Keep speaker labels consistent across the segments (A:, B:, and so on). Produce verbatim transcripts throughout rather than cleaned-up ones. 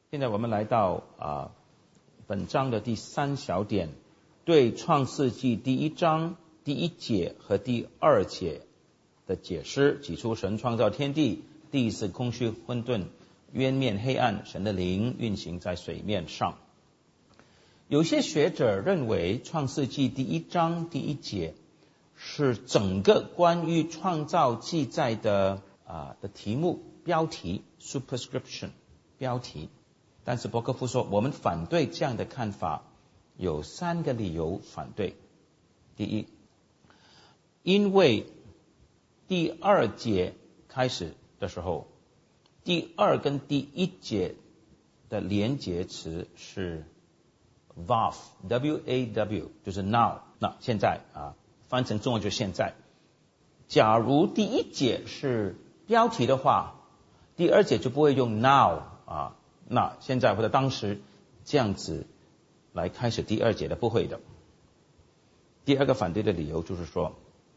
A: 现在我们来到啊本章的第三小点，对创世纪第一章第一节和第二节的解释。起初神创造天地，地是空虚混沌，渊面黑暗，神的灵运行在水面上。有些学者认为创世纪第一章第一节是整个关于创造记载的啊的题目标题 superscription 标题，但是伯克夫说我们反对这样的看法，有三个理由反对。第一，因为第二节开始的时候，第二跟第一节的连结词是 wav w a w 就是 now， 那现在啊翻成中文就现在。假如第一节是标题的话，第二节就不会用 now 啊，那现在或者当时这样子来开始第二节的，不会的。第二个反对的理由就是说，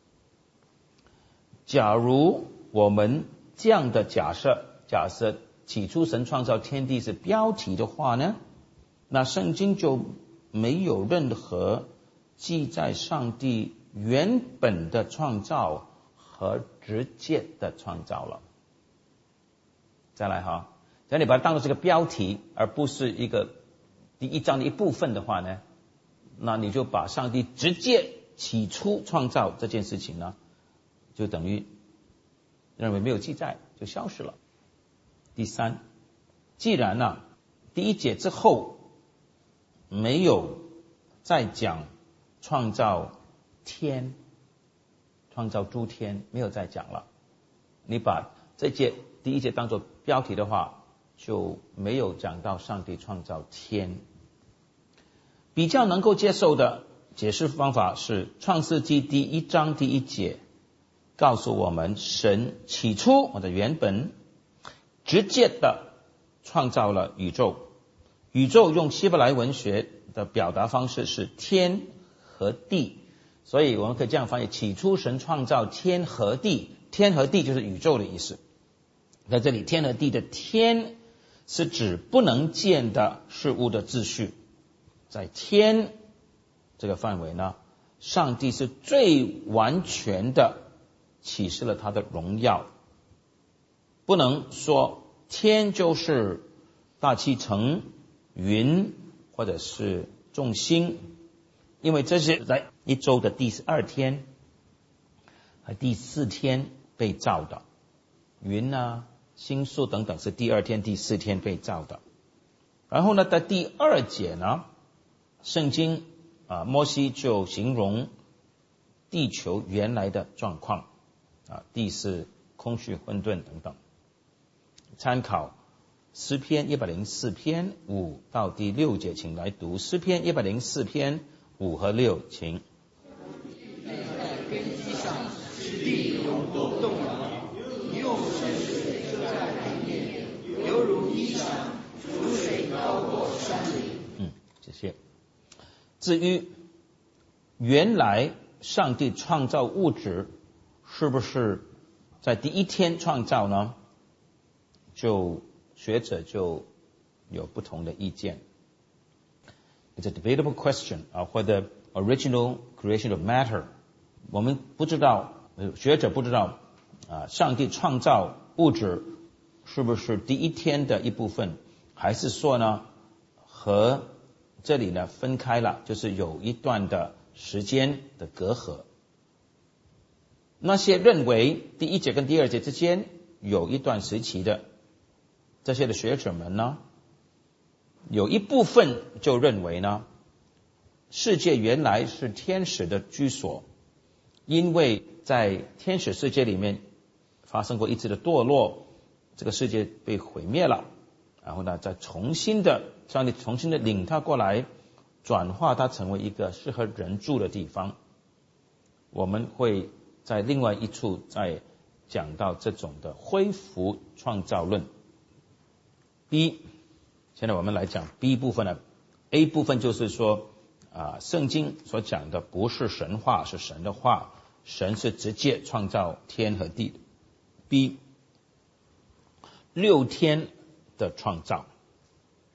A: 假如我们这样的假设，假设起初神创造天地是标题的话呢，那圣经就没有任何记载上帝原本的创造和直接的创造了。再来哈，只要你把它当作是个标题，而不是一个第一章的一部分的话呢，那你就把上帝直接起初创造这件事情呢，就等于认为没有记载，就消失了。第三，既然呢、啊、第一节之后没有再讲创造天，创造诸天，没有再讲了，你把这节第一节当作标题的话，就没有讲到上帝创造天。比较能够接受的解释方法是创世纪第一章第一节告诉我们，神起初或者原本直接的创造了宇宙。宇宙用希伯来文学的表达方式是天和地，所以我们可以这样翻译：起初神创造天和地，天和地就是宇宙的意思。在这里天和地的天是指不能见的事物的秩序，在天这个范围呢，上帝是最完全的启示了他的荣耀。不能说天就是大气层、云或者是众星，因为这是在一周的第二天和第四天被造的，云啊、星宿等等是第二天、第四天被造的。然后呢，在第二节呢，圣经啊，摩西就形容地球原来的状况啊，地是空虚混沌等等。参考诗篇一百零四篇五到第六节，请来读诗篇一百零四篇五和六，请。
B: 在根基上使地永不动摇，你用深水遮在海面，犹如衣裳，浮水高过山岭。
A: 嗯，谢谢。至于原来上帝创造物质是不是在第一天创造呢？就学者就有不同的意见。It's a debatable question of whether original creation of matter. 我们不知道，学者不知道啊，上帝创造物质是不是第一天的一部分，还是说呢和这里呢分开了，就是有一段的时间的隔阂。那些认为第一节跟第二节之间有一段时期的这些的学者们呢，有一部分就认为呢，世界原来是天使的居所，因为在天使世界里面发生过一次的堕落，这个世界被毁灭了，然后呢再重新的上帝重新的领它过来，转化它成为一个适合人住的地方。我们会在另外一处再讲到这种的恢复创造论。B， 现在我们来讲 B 部分了。A 部分就是说啊，圣经所讲的不是神话，是神的话，神是直接创造天和地的。B， 六天的创造。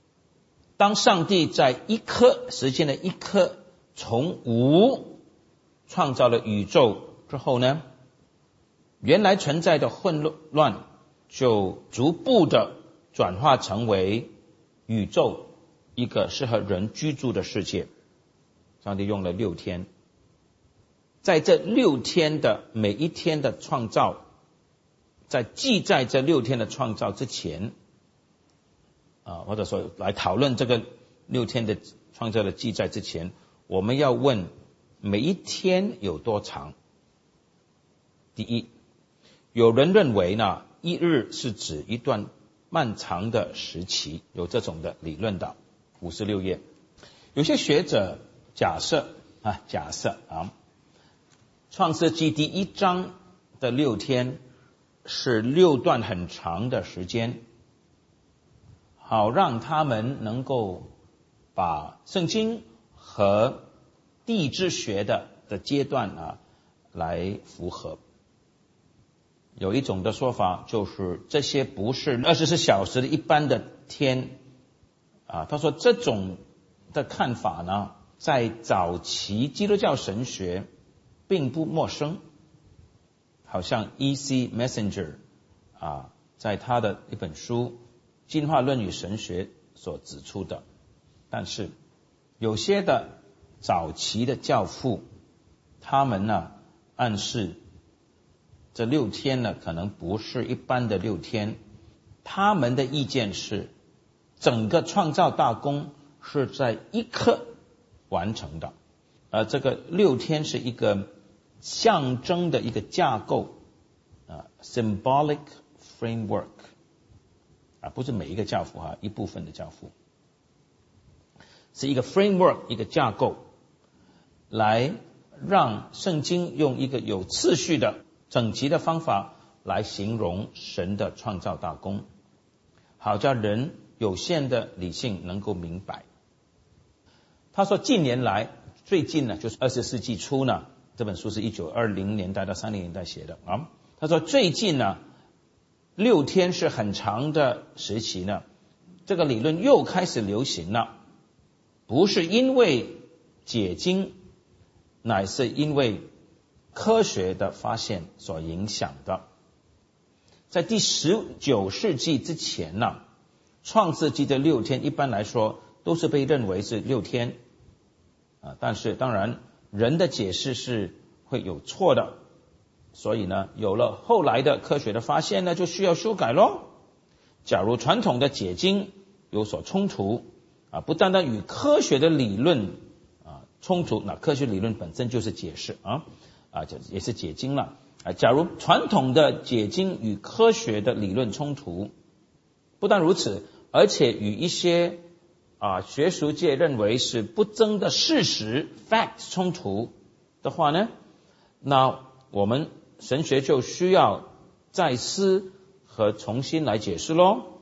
A: 当上帝在一刻时间的一刻从无创造了宇宙之后呢，原来存在的混乱就逐步的转化成为宇宙一个适合人居住的世界。上帝用了六天，在这六天的每一天的创造，在记载这六天的创造之前啊，或者说来讨论这个六天的创造的记载之前，我们要问每一天有多长。第一，有人认为呢，一日是指一段漫长的时期，有这种的理论的，五十六页。有些学者假设啊，假设啊，创世纪第一章的六天是六段很长的时间，好让他们能够把圣经和地质学的的阶段啊来符合。有一种的说法就是这些不是二十四小时的一般的天啊，他说这种的看法呢，在早期基督教神学并不陌生，好像 E C Messenger 啊，在他的一本书《进化论与神学》所指出的。但是有些的早期的教父，他们呢暗示这六天呢可能不是一般的六天，他们的意见是整个创造大功是在一刻完成的，而这个六天是一个象征的一个架构啊 symbolic framework 啊，不是每一个教父哈，一部分的教父是一个 framework 一个架构，来让圣经用一个有次序的整齐的方法来形容神的创造大功，好叫人有限的理性能够明白。他说近年来最近呢，就是二十世纪初呢，这本书是一九二零年代到三零年代写的啊。他说最近呢，六天是很长的时期呢，这个理论又开始流行了，不是因为解经，乃是因为科学的发现所影响的。在第十九世纪之前呢，创世纪的六天一般来说都是被认为是六天啊，但是当然人的解释是会有错的，所以呢，有了后来的科学的发现呢，就需要修改咯。假如传统的解经有所冲突啊，不单单与科学的理论啊冲突，那科学理论本身就是解释啊啊，也是解经了啊。假如传统的解经与科学的理论冲突，不但如此，而且与一些啊学术界认为是不争的事实 facts 冲突的话呢，那我们神学就需要再思和重新来解释咯。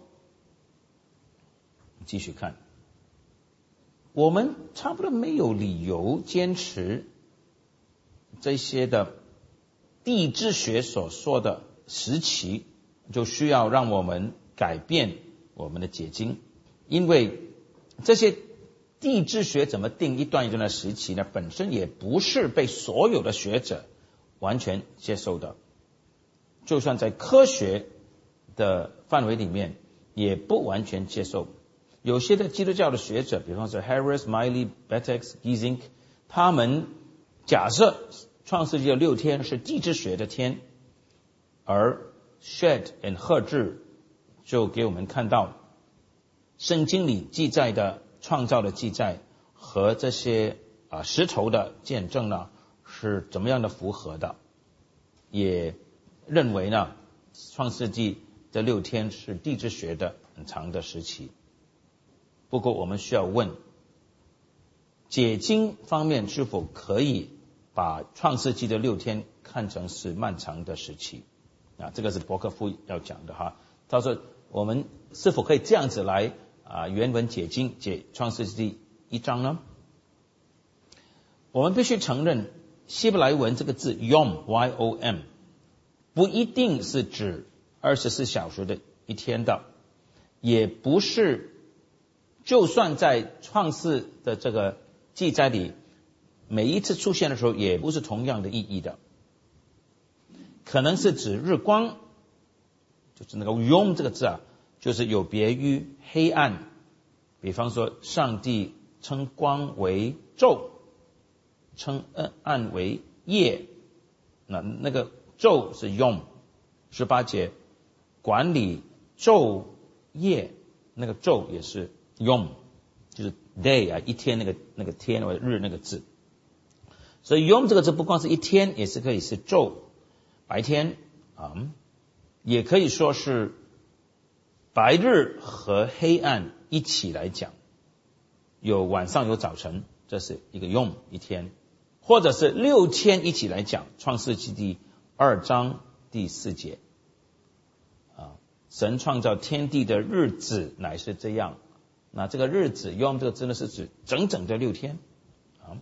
A: 继续看，我们差不多没有理由坚持这些的地质学所说的时期就需要让我们改变我们的解经，因为这些地质学怎么定一段一段的时期呢，本身也不是被所有的学者完全接受的，就算在科学的范围里面也不完全接受。有些的基督教的学者，比方说 Harris、Miley、Betex、Giesink， 他们假设创世纪的六天是地质学的天，而 Shedd and 赫治就给我们看到圣经里记载的创造的记载和这些啊石头的见证呢是怎么样的符合的，也认为呢创世纪的六天是地质学的很长的时期。不过我们需要问，解经方面是否可以把创世纪的六天看成是漫长的时期啊？这个是伯克夫要讲的哈。他说我们是否可以这样子来啊原文解经解创世纪一章呢？我们必须承认希伯来文这个字 yom y o m 不一定是指二十四小时的一天的，也不是就算在创世的这个记载里，每一次出现的时候也不是同样的意义的，可能是指日光，就是那个 yom 这个字啊，就是有别于黑暗。比方说上帝称光为昼，称暗为夜，那那个昼是 yom。十八节管理昼夜，那个昼也是 yom， 就是 day 啊，一天那个那个天或者日那个字。所以 yom 这个字不光是一天，也是可以是昼，白天啊、嗯，也可以说是白日和黑暗一起来讲，有晚上有早晨，这是一个 yom 一天，或者是六天一起来讲，创世纪第二章第四节啊，神创造天地的日子乃是这样。那这个日子 yom 这个字呢，是指整整的六天啊，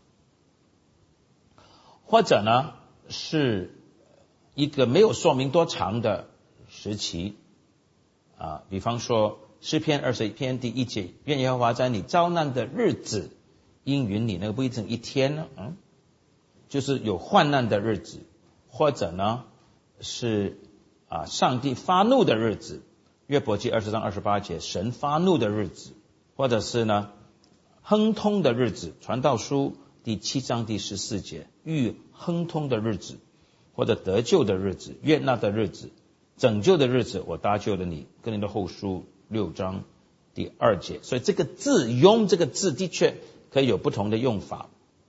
A: 或者呢是一个没有说明多长的时期啊，比方说诗篇二十一篇第一节，愿耶和华在你遭难的日子应允你，那个不一定一天呢，嗯，就是有患难的日子，或者呢是啊上帝发怒的日子，约伯记二十章二十八节，神发怒的日子，或者是呢亨通的日子，传道书第七章第十四节，遇亨通的日子，或者得救的日子，悦纳的日子，拯救的日子，我搭救了你，哥林多后书六章第二节。所以这个字用这个字的确可以有不同的用法。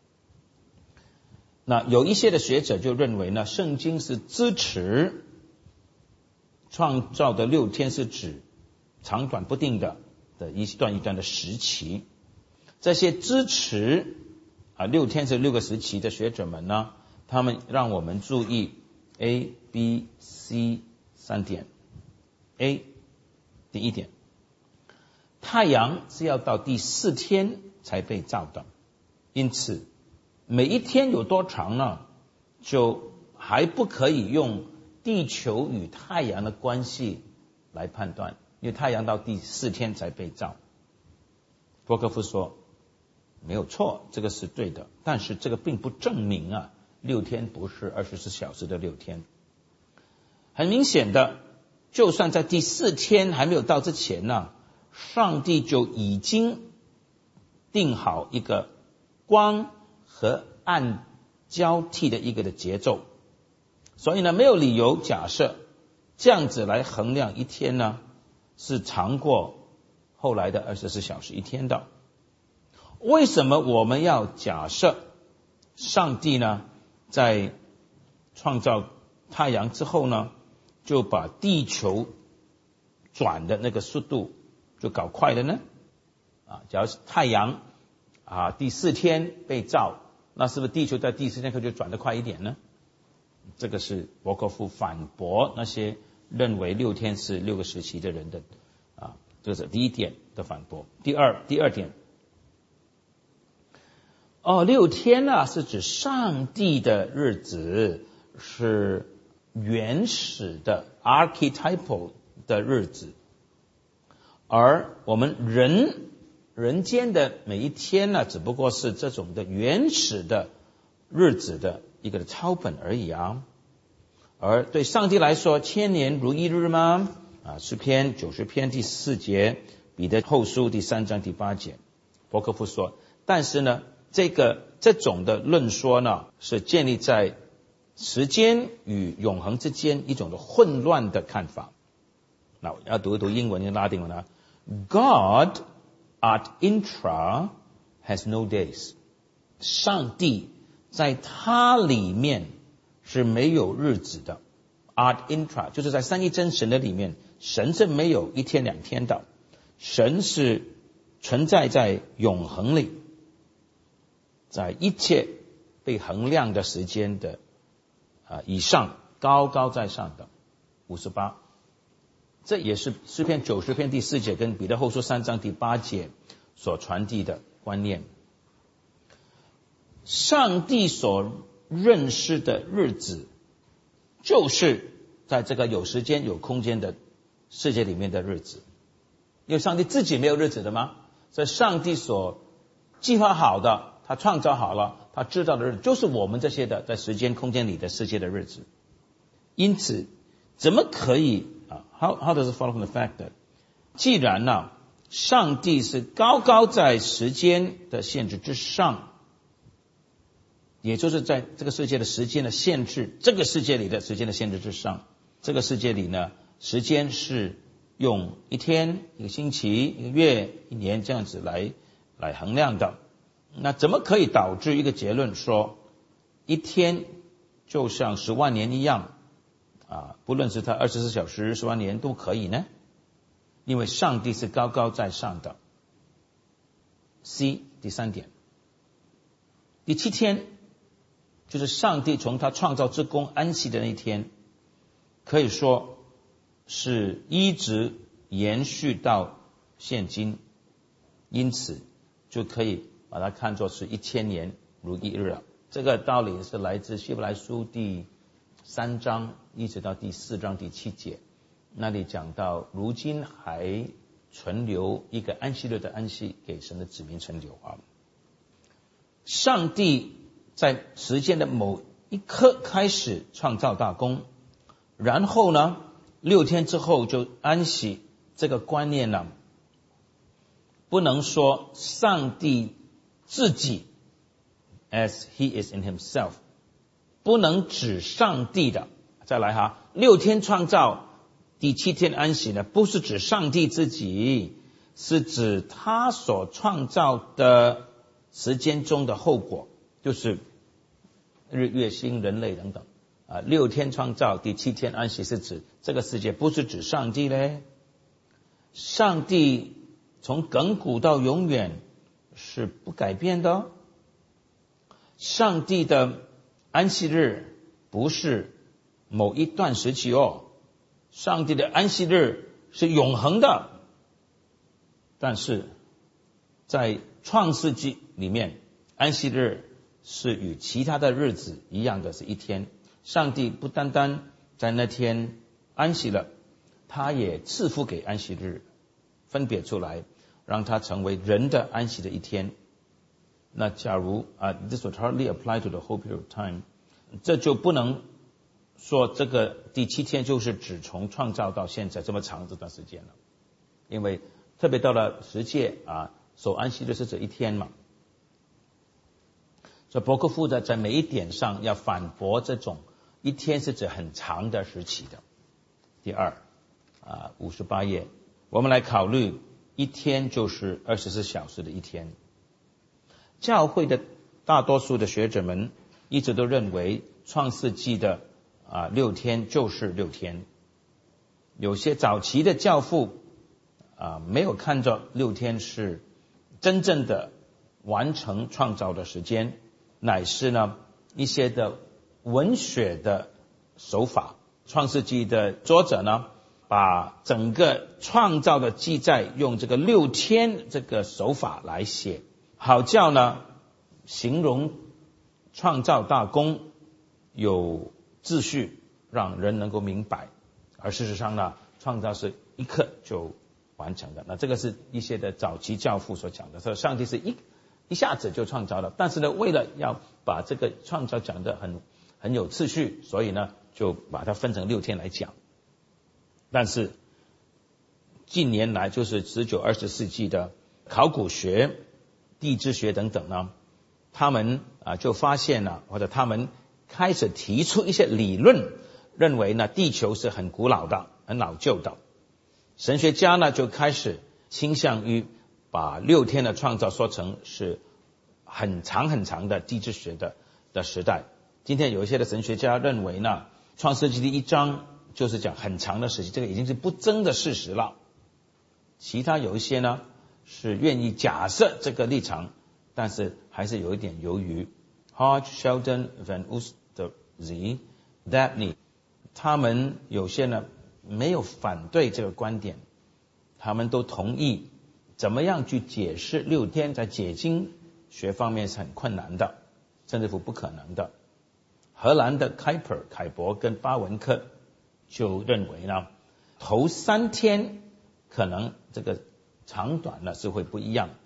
A: 那有一些的学者就认为呢，圣经是支持创造的六天是指长短不定的的一段一段的时期。这些支持啊六天是六个时期的学者们呢，他们让我们注意 A、B、C 三点。A 第一点，太阳是要到第四天才被造的，因此每一天有多长呢，就还不可以用地球与太阳的关系来判断，因为太阳到第四天才被造。波克夫说没有错，这个是对的，但是这个并不证明啊六天不是二十四小时的六天。很明显的，就算在第四天还没有到之前呢，上帝就已经定好一个光和暗交替的一个的节奏，所以呢，没有理由假设这样子来衡量一天呢是长过后来的二十四小时一天的。为什么我们要假设上帝呢在创造太阳之后呢，就把地球转的那个速度就搞快了呢？啊，假如是太阳啊第四天被造，那是不是地球在第四天可就转得快一点呢？这个是伯克夫反驳那些认为六天是六个时期的人的啊，这是第一点的反驳。第二，第二点，哦，六天啊是指上帝的日子，是原始的 archetypal 的日子，而我们人人间的每一天呢，只不过是这种的原始的日子的一个抄本而已啊。而对上帝来说，千年如一日吗？啊，诗篇九十篇第四节，彼得后书第三章第八节。伯克夫说，但是呢，这个这种的论说呢，是建立在时间与永恒之间一种的混乱的看法。那我要读一读英文跟拉丁文啊。God ad intra has no days。上帝在他里面是没有日子的。ad intra 就是在三一真神的里面，神是没有一天两天的，神是存在在永恒里，在一切被衡量的时间的啊以上，高高在上的。五十八，这也是诗篇九十篇第四节跟彼得后书三章第八节所传递的观念。上帝所认识的日子，就是在这个有时间有空间的世界里面的日子。因为上帝自己没有日子的吗？ 在上帝所计划好的，他创造好了，他制造的日子，就是我们这些的在时间空间里的世界的日子。因此，怎么可以啊 ？How how does it follow from the fact that， 既然呢、啊，上帝是高高在时间的限制之上，也就是在这个世界的时间的限制，这个世界里的时间的限制之上，这个世界里呢，时间是用一天、一个星期、一个月、一年这样子来来衡量的。那怎么可以导致一个结论说，一天就像十万年一样？啊，不论是他二十四小时、十万年都可以呢？因为上帝是高高在上的。C 第三点，第七天就是上帝从他创造之功安息的那一天，可以说是一直延续到现今，因此就可以把它看作是一千年如一日了。这个道理是来自希伯来书第三章一直到第四章第七节，那里讲到如今还存留一个安息日的安息给神的子民存留啊。上帝在时间的某一刻开始创造大功，然后呢六天之后就安息，这个观念呢，不能说上帝自己 as he is in himself， 不能指上帝的。再来哈，六天创造，第七天安息呢，不是指上帝自己，是指他所创造的时间中的后果，就是日月星人类等等啊。六天创造，第七天安息是指这个世界，不是指上帝嘞。上帝从亘古到永远是不改变的。上帝的安息日不是某一段时期哦，上帝的安息日是永恒的。但是在创世纪里面，安息日是与其他的日子一样的，是一天。上帝不单单在那天安息了，他也赐福给安息日，分别出来，让它成为人的安息的一天。那假如啊、uh, this would hardly apply to the whole period of time， 这就不能说这个第七天就是只从创造到现在这么长这段时间了，因为特别到了十诫啊，守安息日是指一天嘛。所以伯克夫的在每一点上要反驳这种一天是指很长的时期的。第二啊，五十八页，我们来考虑一天就是二十四小时的一天。教会的大多数的学者们一直都认为创世纪的啊六天就是六天。有些早期的教父啊没有看着六天是真正的完成创造的时间，乃是呢一些的文学的手法。创世纪的作者呢把整个创造的记载用这个六天这个手法来写，好叫呢形容创造大功有秩序，让人能够明白。而事实上呢，创造是一刻就完成的。那这个是一些的早期教父所讲的，说上帝是一一下子就创造了，但是呢为了要把这个创造讲得很很有秩序，所以呢就把它分成六天来讲。但是近年来就是十九、二十世纪的考古学、地质学等等呢，他们啊就发现了，或者他们开始提出一些理论，认为呢地球是很古老的、很老旧的。神学家呢就开始倾向于把六天的创造说成是很长很长的地质学的的时代。今天有一些的神学家认为呢，创世纪第一章就是讲很长的时期，这个已经是不争的事实了。其他有一些呢是愿意假设这个立场，但是还是有一点犹豫。Hodge, Sheldon, Van Oosterze, Dabney， 他们有些呢没有反对这个观点，他们都同意怎么样去解释六天，在解经学方面是很困难的，甚至乎不可能的。荷兰的凯珀、凯伯跟巴文克就认为呢，头三天可能这个长短呢是会不一样，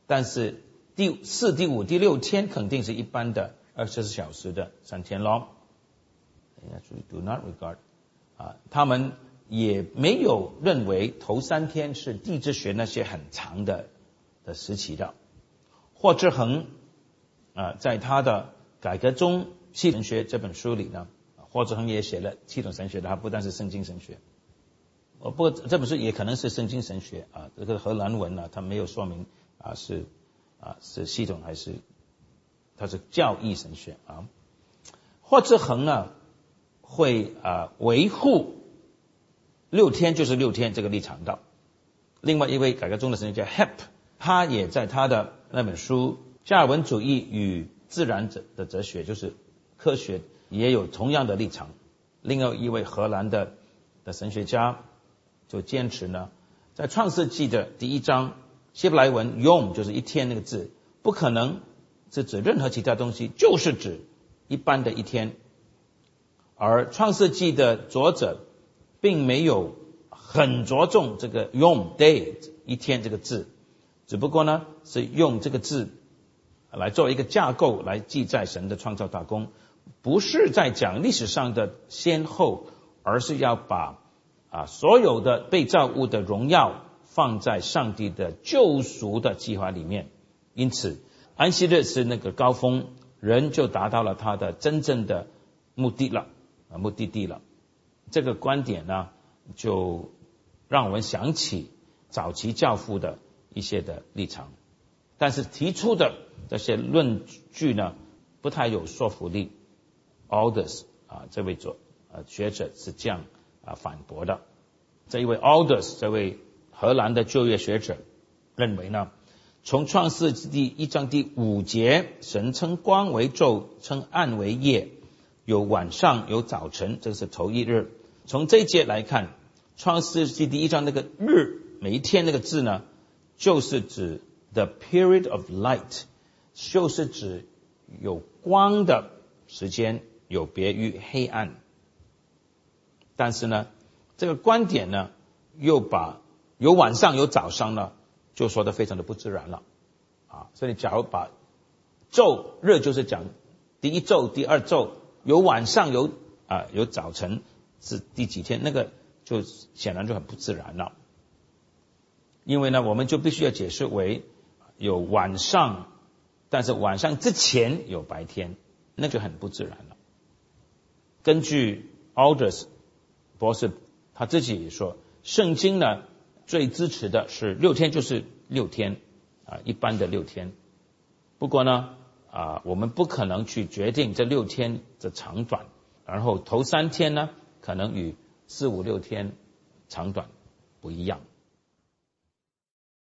A: 但是第四、第五、第六天肯定是一般的二十四小时的三天咯。Do not regard 啊，他们也没有认为头三天是地质学那些很长的的时期的。霍之恒啊，在他的改革中系统神学这本书里呢，霍之恒也写了系统神学的，他不但是圣经神学。不过这本书也可能是圣经神学啊，这个荷兰文呢，他没有说明啊是啊是系统还是它是教义神学啊。霍之恒呢会啊维护六天就是六天这个立场的。另外一位改革中的神学家 Hep， 他也在他的那本书《加尔文主义与自然者的哲学》，就是科学，也有同样的立场。另外一位荷兰的的神学家就坚持呢，在创世纪的第一章，希伯来文 yom 就是一天那个字，不可能是指任何其他东西，就是指一般的一天。而创世纪的作者并没有很着重这个 yom day 一天这个字，只不过呢是用这个字来做一个架构来记载神的创造大功，不是在讲历史上的先后，而是要把啊所有的被造物的荣耀放在上帝的救赎的计划里面。因此安息日是那个高峰，人就达到了他的真正的目的了啊目的地了。这个观点呢就让我们想起早期教父的一些的立场，但是提出的这些论据呢不太有说服力。Aldous 啊这位作啊学者是这样啊反驳的。这一位 Aldous 这位荷兰的旧约学者认为呢，从创世纪第一章第五节，神称光为昼，称暗为夜，有晚上有早晨，这是头一日。从这一节来看，创世纪第一章那个日每一天那个字呢，就是指 the period of light， 就是指有光的时间，有别于黑暗。但是呢这个观点呢又把有晚上有早上呢就说得非常的不自然了啊。所以假如把昼日就是讲第一昼第二昼，有晚上有啊有早晨是第几天，那个就显然就很不自然了。因为呢我们就必须要解释为有晚上，但是晚上之前有白天，那就很不自然了。根据 Aldous 博士他自己也说，圣经呢最支持的是六天就是六天啊，一般的六天。不过呢啊，我们不可能去决定这六天的长短，然后头三天呢可能与四五六天长短不一样。